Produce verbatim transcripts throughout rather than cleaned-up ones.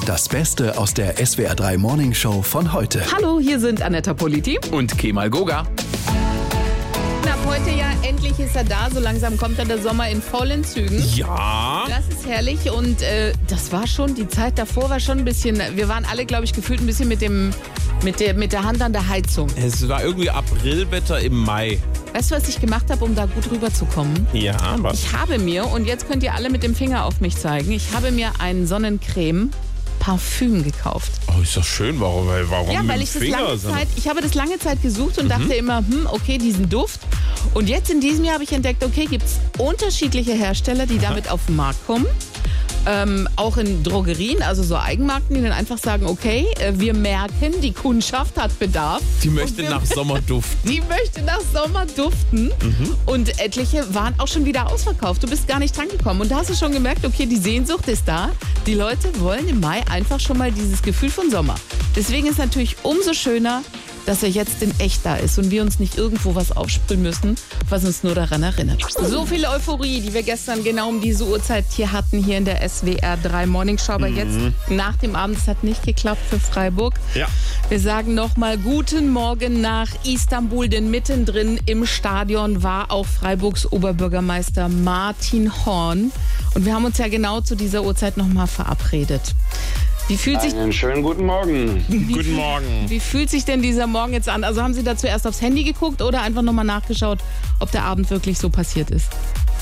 Das Beste aus der S W R drei Morning Show von heute. Hallo, hier sind Anetta Politi und Kemal Goga. Ab heute ja, endlich ist er da. So langsam kommt dann der Sommer in vollen Zügen. Ja. Das ist herrlich und äh, das war schon, die Zeit davor war schon ein bisschen, wir waren alle, glaube ich, gefühlt ein bisschen mit dem, mit der, mit der Hand an der Heizung. Es war irgendwie Aprilwetter im Mai. Weißt du, was ich gemacht habe, um da gut rüberzukommen? Ja, was? Ich habe mir, und jetzt könnt ihr alle mit dem Finger auf mich zeigen, ich habe mir ein Sonnencreme Parfüm gekauft. Oh, ist doch schön. Warum? Warum Ja, mit weil dem ich das Finger? lange Zeit, ich habe das lange Zeit gesucht und mhm. dachte immer, hm, okay, diesen Duft. Und jetzt in diesem Jahr habe ich entdeckt, okay, gibt es unterschiedliche Hersteller, die Aha. damit auf den Markt kommen. Ähm, auch in Drogerien, also so Eigenmarken, die dann einfach sagen, okay, äh, wir merken, die Kundschaft hat Bedarf. Die möchte wir, nach Sommer duften. Die möchte nach Sommer duften. Mhm. Und etliche waren auch schon wieder ausverkauft. Du bist gar nicht dran gekommen. Und da hast du schon gemerkt, okay, die Sehnsucht ist da. Die Leute wollen im Mai einfach schon mal dieses Gefühl von Sommer. Deswegen ist natürlich umso schöner, dass er jetzt in echt da ist und wir uns nicht irgendwo was aufsprühen müssen, was uns nur daran erinnert. So viel Euphorie, die wir gestern genau um diese Uhrzeit hier hatten, hier in der S W R drei Morning Show. Aber mhm. jetzt, nach dem Abend, es hat nicht geklappt für Freiburg. Ja. Wir sagen nochmal guten Morgen nach Istanbul, denn mittendrin im Stadion war auch Freiburgs Oberbürgermeister Martin Horn. Und wir haben uns ja genau zu dieser Uhrzeit nochmal verabredet. Wie fühlt sich, Einen schönen guten Morgen. wie, Guten Morgen. Wie fühlt sich denn dieser Morgen jetzt an? Also haben Sie da zuerst aufs Handy geguckt oder einfach nochmal nachgeschaut, ob der Abend wirklich so passiert ist?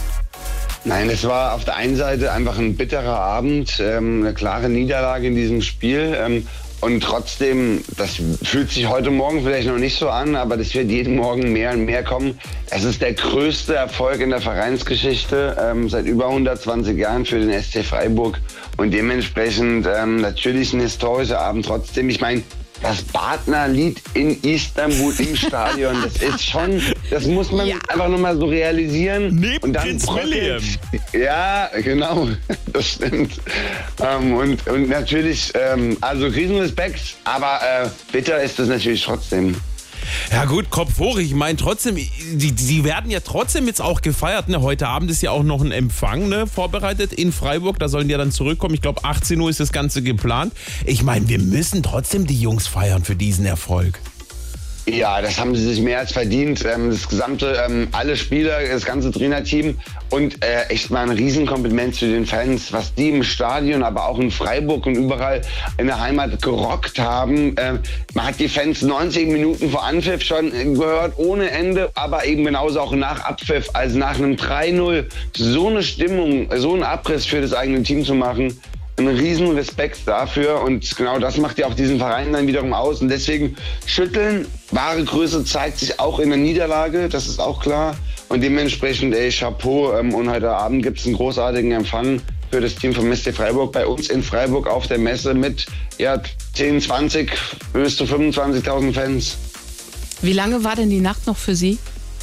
Nein, es war auf der einen Seite einfach ein bitterer Abend, ähm, eine klare Niederlage in diesem Spiel. Ähm, und trotzdem, das fühlt sich heute Morgen vielleicht noch nicht so an, aber das wird jeden Morgen mehr und mehr kommen. Es ist der größte Erfolg in der Vereinsgeschichte ähm, seit über hundertzwanzig Jahren für den S C Freiburg. Und dementsprechend ähm, natürlich ein historischer Abend trotzdem. Ich meine, das Badner-Lied in Istanbul im Stadion, das ist schon, das muss man ja. einfach nochmal so realisieren. Neben und dann Prinz William. Ja, genau, das stimmt. Ähm, und, und natürlich, ähm, also Riesenrespekt, aber äh, bitter ist das natürlich trotzdem. Ja gut, Kopf hoch. Ich meine trotzdem, die, die werden ja trotzdem jetzt auch gefeiert. Ne? Heute Abend ist ja auch noch ein Empfang ne, vorbereitet in Freiburg. Da sollen die ja dann zurückkommen. Ich glaube, achtzehn Uhr ist das Ganze geplant. Ich meine, wir müssen trotzdem die Jungs feiern für diesen Erfolg. Ja, das haben sie sich mehr als verdient. Das gesamte, alle Spieler, das ganze Trainerteam und äh, echt mal ein Riesenkompliment zu den Fans, was die im Stadion, aber auch in Freiburg und überall in der Heimat gerockt haben. Äh, man hat die Fans neunzig Minuten vor Anpfiff schon gehört, ohne Ende, aber eben genauso auch nach Abpfiff, also nach einem drei null so eine Stimmung, so einen Abriss für das eigene Team zu machen. Ein riesen Respekt dafür und genau das macht ja auch diesen Verein dann wiederum aus und deswegen schütteln, wahre Größe zeigt sich auch in der Niederlage, das ist auch klar und dementsprechend, ey, Chapeau ähm, und heute Abend gibt es einen großartigen Empfang für das Team vom S C Freiburg bei uns in Freiburg auf der Messe mit ja, zehn, zwanzig bis zu fünfundzwanzigtausend Fans. Wie lange war denn die Nacht noch für Sie?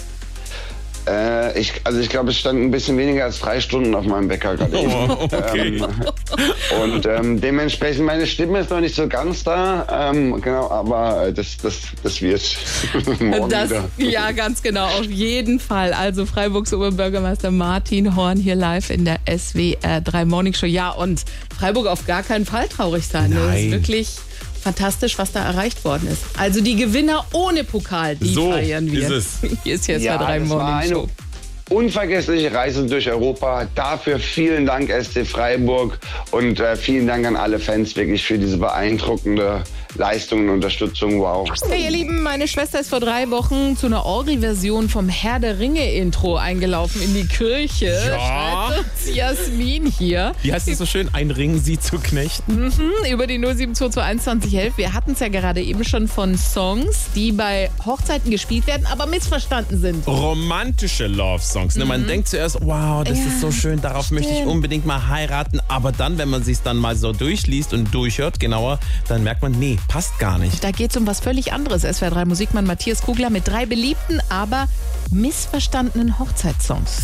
Äh, ich, also ich glaube, es stand ein bisschen weniger als drei Stunden auf meinem Wecker gerade. Oh, okay. ähm, und ähm, dementsprechend, meine Stimme ist noch nicht so ganz da, ähm, genau, aber das, das, das wird morgen das, wieder. Ja, ganz genau, auf jeden Fall. Also Freiburgs Oberbürgermeister Martin Horn hier live in der S W R drei Morning Show. Ja, und Freiburg auf gar keinen Fall traurig sein. Nein. Das ist wirklich fantastisch, was da erreicht worden ist. Also die Gewinner ohne Pokal, die so feiern wir. Ist es. Hier ist jetzt Ja, bei drei das war Morning eine Show. unvergessliche Reise durch Europa. Dafür vielen Dank S C Freiburg und äh, vielen Dank an alle Fans wirklich für diese beeindruckende Leistung und Unterstützung. Wow. Hey ihr Lieben, meine Schwester ist vor drei Wochen zu einer Ori-Version vom Herr der Ringe-Intro eingelaufen in die Kirche. Ja. Schreibt uns Jasmin hier. Wie heißt es so schön? Ein Ring, sie zu knechten. Mhm, über die null sieben zwei zwei eins zwanzig elf. Wir hatten es ja gerade eben schon von Songs, die bei Hochzeiten gespielt werden, aber missverstanden sind. Romantische Love-Songs. Ne? Man Mhm. denkt zuerst, wow, das Ja, ist so schön, darauf stimmt. möchte ich unbedingt mal heiraten. Aber dann, wenn man sich dann mal so durchliest und durchhört, genauer, dann merkt man, nee, passt gar nicht. Da geht es um was völlig anderes. S W R drei Musikmann Matthias Kugler mit drei beliebten, aber missverstandenen Hochzeitssongs.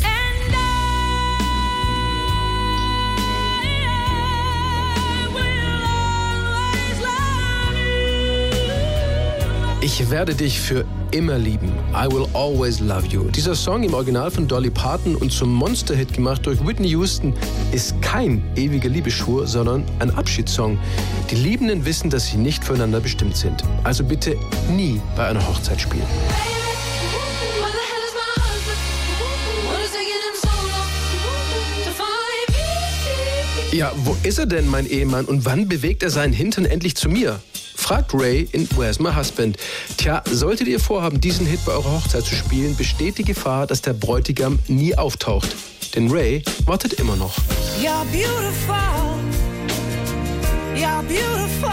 Ich werde dich für immer lieben. I will always love you. Dieser Song im Original von Dolly Parton und zum Monster-Hit gemacht durch Whitney Houston ist kein ewiger Liebesschwur, sondern ein Abschiedssong. Die Liebenden wissen, dass sie nicht füreinander bestimmt sind. Also bitte nie bei einer Hochzeit spielen. Ja, wo ist er denn, mein Ehemann? Und wann bewegt er seinen Hintern endlich zu mir? Fragt Ray in Where's My Husband. Tja, solltet ihr vorhaben, diesen Hit bei eurer Hochzeit zu spielen, besteht die Gefahr, dass der Bräutigam nie auftaucht. Denn Ray wartet immer noch. You're beautiful. You're beautiful.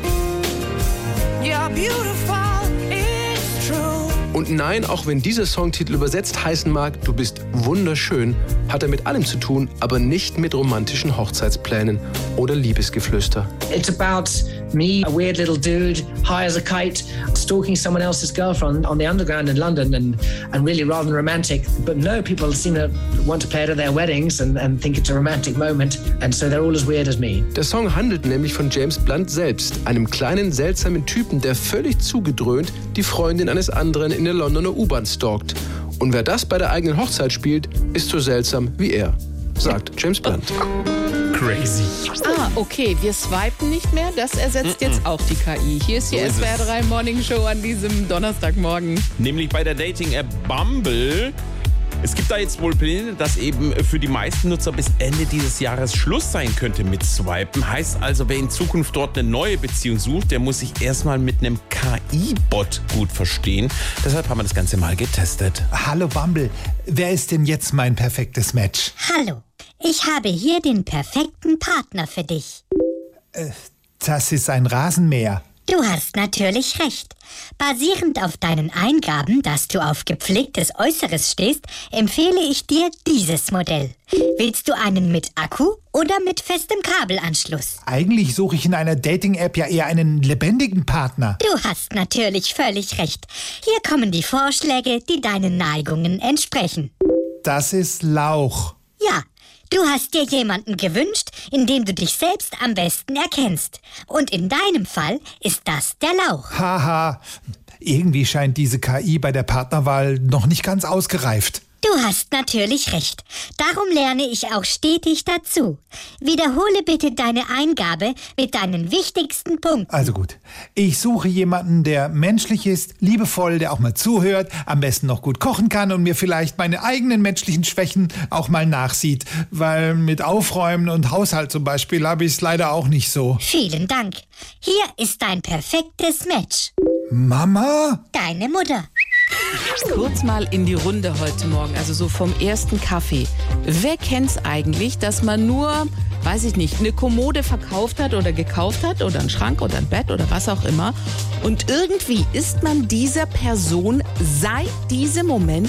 You're beautiful. It's true. Und nein, auch wenn dieser Songtitel übersetzt heißen mag, du bist wunderschön, hat er mit allem zu tun, aber nicht mit romantischen Hochzeitsplänen oder Liebesgeflüster. It's about me, a weird little dude, high as a kite, stalking someone else's girlfriend on the underground in London and, and really rather than romantic. But no, people seem to want to play it at their weddings and, and think it's a romantic moment. And so they're all as weird as me. Der Song handelt nämlich von James Blunt selbst, einem kleinen, seltsamen Typen, der völlig zugedröhnt die Freundin eines anderen in der Londoner U-Bahn stalkt. Und wer das bei der eigenen Hochzeit spielt, ist so seltsam wie er, sagt James Blunt. Crazy. Ah, okay, wir swipen nicht mehr. Das ersetzt mm-mm. jetzt auch die K I. Hier ist die so S W R drei Morning Show an diesem Donnerstagmorgen. Nämlich bei der Dating-App Bumble. Es gibt da jetzt wohl Pläne, dass eben für die meisten Nutzer bis Ende dieses Jahres Schluss sein könnte mit Swipen. Heißt also, wer in Zukunft dort eine neue Beziehung sucht, der muss sich erstmal mit einem K I-Bot gut verstehen. Deshalb haben wir das Ganze mal getestet. Hallo Bumble, wer ist denn jetzt mein perfektes Match? Hallo, ich habe hier den perfekten Partner für dich. Äh, das ist ein Rasenmäher. Du hast natürlich recht. Basierend auf deinen Eingaben, dass du auf gepflegtes Äußeres stehst, empfehle ich dir dieses Modell. Willst du einen mit Akku oder mit festem Kabelanschluss? Eigentlich suche ich in einer Dating-App ja eher einen lebendigen Partner. Du hast natürlich völlig recht. Hier kommen die Vorschläge, die deinen Neigungen entsprechen. Das ist Lauch. Ja. Du hast dir jemanden gewünscht, in dem du dich selbst am besten erkennst. Und in deinem Fall ist das der Lauch. Haha, irgendwie scheint diese K I bei der Partnerwahl noch nicht ganz ausgereift. Du hast natürlich recht. Darum lerne ich auch stetig dazu. Wiederhole bitte deine Eingabe mit deinen wichtigsten Punkten. Also gut. Ich suche jemanden, der menschlich ist, liebevoll, der auch mal zuhört, am besten noch gut kochen kann und mir vielleicht meine eigenen menschlichen Schwächen auch mal nachsieht. Weil mit Aufräumen und Haushalt zum Beispiel habe ich es leider auch nicht so. Vielen Dank. Hier ist dein perfektes Match. Mama? Deine Mutter. Kurz mal in die Runde heute Morgen, also so vom ersten Kaffee. Wer kennt's eigentlich, dass man nur, weiß ich nicht, eine Kommode verkauft hat oder gekauft hat oder einen Schrank oder ein Bett oder was auch immer und irgendwie ist man dieser Person seit diesem Moment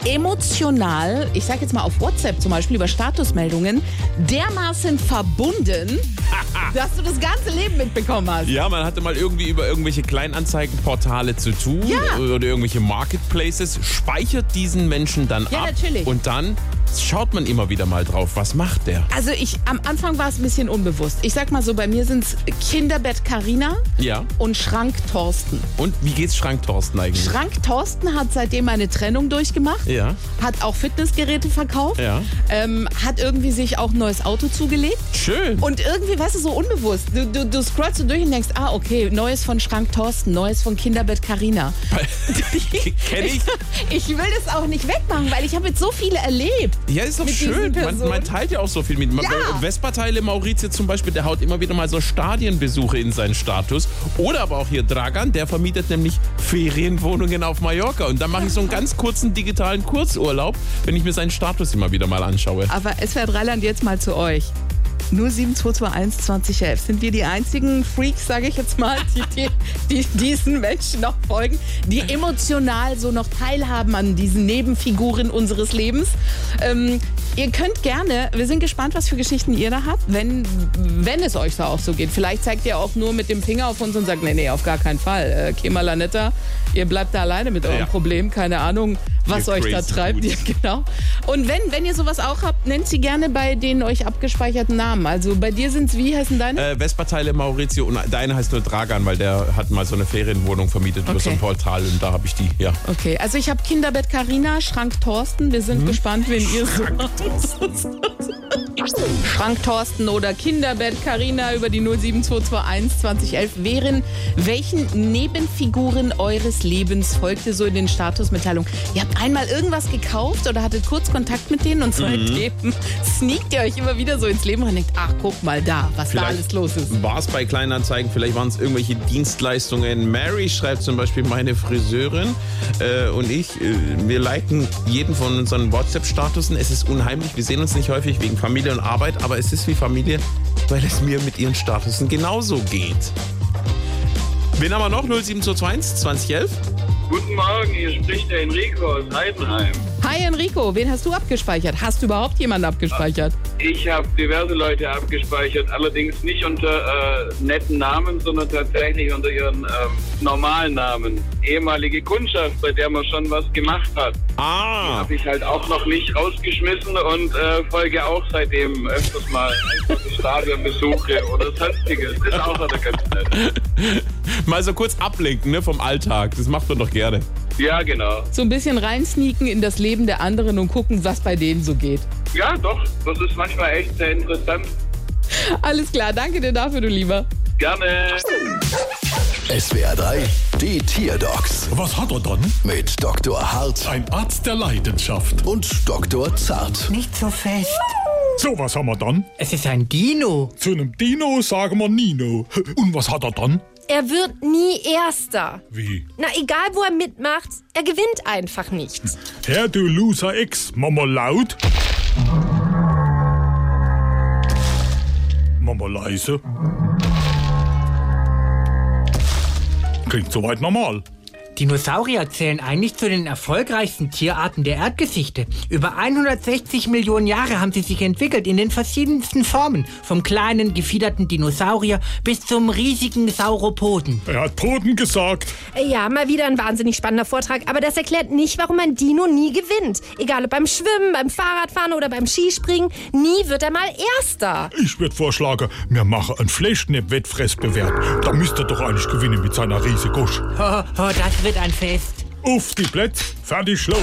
emotional, ich sag jetzt mal auf WhatsApp zum Beispiel über Statusmeldungen, dermaßen verbunden, dass du das ganze Leben mitbekommen hast. Ja, man hatte mal irgendwie über irgendwelche Kleinanzeigenportale zu tun ja. oder irgendwelche Marketplaces, speichert diesen Menschen dann ja, ab natürlich. Und dann schaut man immer wieder mal drauf, was macht der? Also ich, am Anfang war es ein bisschen unbewusst. Ich sag mal so, bei mir sind es Kinderbett Carina ja. und Schrank Thorsten. Und wie geht's Schrank Thorsten eigentlich? Schrank Thorsten hat seitdem eine Trennung durchgemacht, ja. hat auch Fitnessgeräte verkauft, ja. ähm, hat irgendwie sich auch ein neues Auto zugelegt. Schön. Und irgendwie, weißt du, so unbewusst. Du, du, du scrollst so durch und denkst, ah, okay, Neues von Schrank Thorsten, Neues von Kinderbett Carina. Kenn ich. Ich will das auch nicht wegmachen, weil ich habe jetzt so viele erlebt. Ja, ist doch schön. Man, man teilt ja auch so viel mit. Man, ja. Vespa-Teile Maurizio zum Beispiel, der haut immer wieder mal so Stadienbesuche in seinen Status. Oder aber auch hier Dragan, der vermietet nämlich Ferienwohnungen auf Mallorca. Und dann mache ich so einen ganz kurzen digitalen Kurzurlaub, wenn ich mir seinen Status immer wieder mal anschaue. Aber S W R drei Land jetzt mal zu euch. Nur sieben zwei zwei eins zwanzig elf. Sind wir die einzigen Freaks, sage ich jetzt mal, die, die, die diesen Menschen noch folgen, die emotional so noch teilhaben an diesen Nebenfiguren unseres Lebens? Ähm, ihr könnt gerne, wir sind gespannt, was für Geschichten ihr da habt, wenn, wenn es euch da auch so geht. Vielleicht zeigt ihr auch nur mit dem Finger auf uns und sagt, nee, nee, auf gar keinen Fall. Äh, Kemal Lanetta, ihr bleibt da alleine mit eurem ja. Problem, keine Ahnung, was Ihr euch da crazy treibt. Ja, Dudes. genau. Und wenn, wenn ihr sowas auch habt, nennt sie gerne bei den euch abgespeicherten Namen. Also bei dir sind es, wie heißen deine? Äh, Vesperteile Maurizio und deine heißt nur Dragan, weil der hat mal so eine Ferienwohnung vermietet über Okay. so ein Portal und da habe ich die, ja. Okay, also ich habe Kinderbett Carina, Schrank Thorsten. Wir sind gespannt, wen ihr so... Schrank Thorsten oder Kinderbett Carina über die null sieben zwei zwei eins zwanzig elf. Wären welchen Nebenfiguren eures Lebens folgte so in den Statusmitteilungen? Ihr habt einmal irgendwas gekauft oder hattet kurz Kontakt mit denen und seitdem sneakt ihr euch immer wieder so ins Leben und denkt, ach, guck mal da, was da alles los ist. War es bei Kleinanzeigen, vielleicht waren es irgendwelche Dienstleistungen. Mary schreibt zum Beispiel, meine Friseurin äh, und ich, äh, wir liken jeden von unseren WhatsApp-Statusen. Es ist unheimlich, wir sehen uns nicht häufig wegen Familie und Arbeit, aber es ist wie Familie, weil es mir mit ihren Statusen genauso geht. Wen haben wir noch? null sieben zwei zwei eins zwanzig elf. Guten Morgen, hier spricht der Enrico aus Heidenheim. Hi Enrico, wen hast du abgespeichert? Hast du überhaupt jemanden abgespeichert? Ich habe diverse Leute abgespeichert, allerdings nicht unter äh, netten Namen, sondern tatsächlich unter ihren ähm, normalen Namen. Ehemalige Kundschaft, bei der man schon was gemacht hat. Ah. Habe ich halt auch noch nicht rausgeschmissen und äh, folge auch seitdem öfters mal Stadionbesuche oder sonstiges. Das ist auch wieder ganz nett. Mal so kurz ablenken, ne, vom Alltag. Das macht man doch gerne. Ja, genau. So ein bisschen reinsneaken in das Leben der anderen und gucken, was bei denen so geht. Ja, doch. Das ist manchmal echt sehr interessant. Alles klar, danke dir dafür, du Lieber. Gerne. S W R drei, die Tierdocs Was hat er dann? mit Doktor Hart Ein Arzt der Leidenschaft. und Doktor Zart. Nicht so fest. So, was haben wir dann? Es ist ein Dino. Zu einem Dino sagen wir Nino. Und was hat er dann? Er wird nie Erster. Wie? Na, egal wo er mitmacht, er gewinnt einfach nicht. Herr, du Loser X, Mama laut. Mama leise. Klingt soweit normal. Dinosaurier zählen eigentlich zu den erfolgreichsten Tierarten der Erdgeschichte. Über hundertsechzig Millionen Jahre haben sie sich entwickelt in den verschiedensten Formen. Vom kleinen, gefiederten Dinosaurier bis zum riesigen Sauropoden. Er hat Poden gesagt. Ja, mal wieder ein wahnsinnig spannender Vortrag, aber das erklärt nicht, warum ein Dino nie gewinnt. Egal ob beim Schwimmen, beim Fahrradfahren oder beim Skispringen, nie wird er mal Erster. Ich würde vorschlagen, wir machen einen Fleischknepp-Wettfressbewerb. Da müsste er doch eigentlich gewinnen mit seiner Riesegusch. Oh, oh, das wird ein Fest. Auf die Plätze, fertig, los.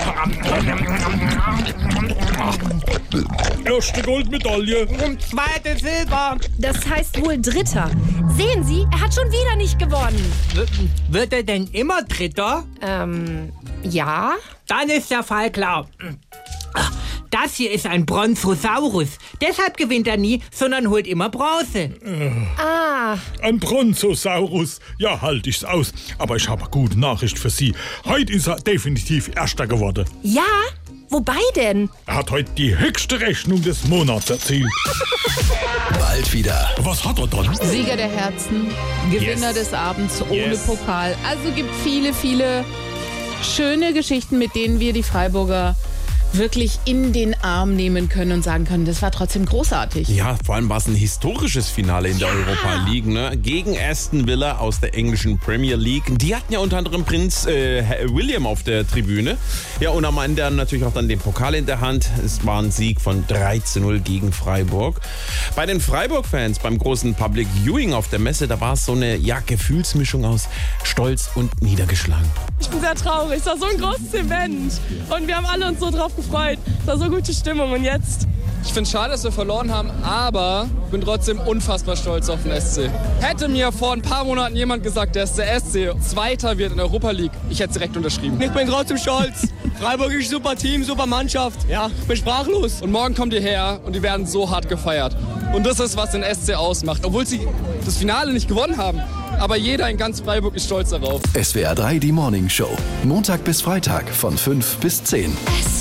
Erste Goldmedaille. Und zweite Silber. Das heißt wohl Dritter. Sehen Sie, er hat schon wieder nicht gewonnen. W- Wird er denn immer Dritter? Ähm, ja? Dann ist der Fall klar. Das hier ist ein Brontosaurus. Deshalb gewinnt er nie, sondern holt immer Bronze. Ah. Ein Brontosaurus. Ja, halt ich's aus. Aber ich habe eine gute Nachricht für Sie. Heute ist er definitiv Erster geworden. Ja? Wobei denn? Er hat heute die höchste Rechnung des Monats erzielt. Bald wieder. Was hat er dann? Sieger der Herzen, Gewinner Yes. des Abends ohne Yes. Pokal. Also gibt viele, viele schöne Geschichten, mit denen wir die Freiburger wirklich in den Arm nehmen können und sagen können, das war trotzdem großartig. Ja, vor allem war es ein historisches Finale in der Europa League, ne? Gegen Aston Villa aus der englischen Premier League. Die hatten ja unter anderem Prinz äh, William auf der Tribüne. Ja, und am Ende natürlich auch dann den Pokal in der Hand. Es war ein Sieg von drei zu null gegen Freiburg. Bei den Freiburg-Fans beim großen Public Viewing auf der Messe, da war es so eine ja, Gefühlsmischung aus Stolz und niedergeschlagen. Ich bin sehr traurig. Es war so ein großes Event. Und wir haben alle uns so drauf gefreut. Es war so gute Stimmung. Und jetzt? Ich finde es schade, dass wir verloren haben, aber ich bin trotzdem unfassbar stolz auf den S C. Hätte mir vor ein paar Monaten jemand gesagt, dass der S C Zweiter wird in der Europa League, ich hätte es direkt unterschrieben. Ich bin trotzdem stolz. Freiburg ist super Team, super Mannschaft. Ja, ich bin sprachlos. Und morgen kommt ihr her und die werden so hart gefeiert. Und das ist, was den S C ausmacht. Obwohl sie das Finale nicht gewonnen haben. Aber jeder in ganz Freiburg ist stolz darauf. S W R drei, die Morning Show. Montag bis Freitag von fünf bis zehn. S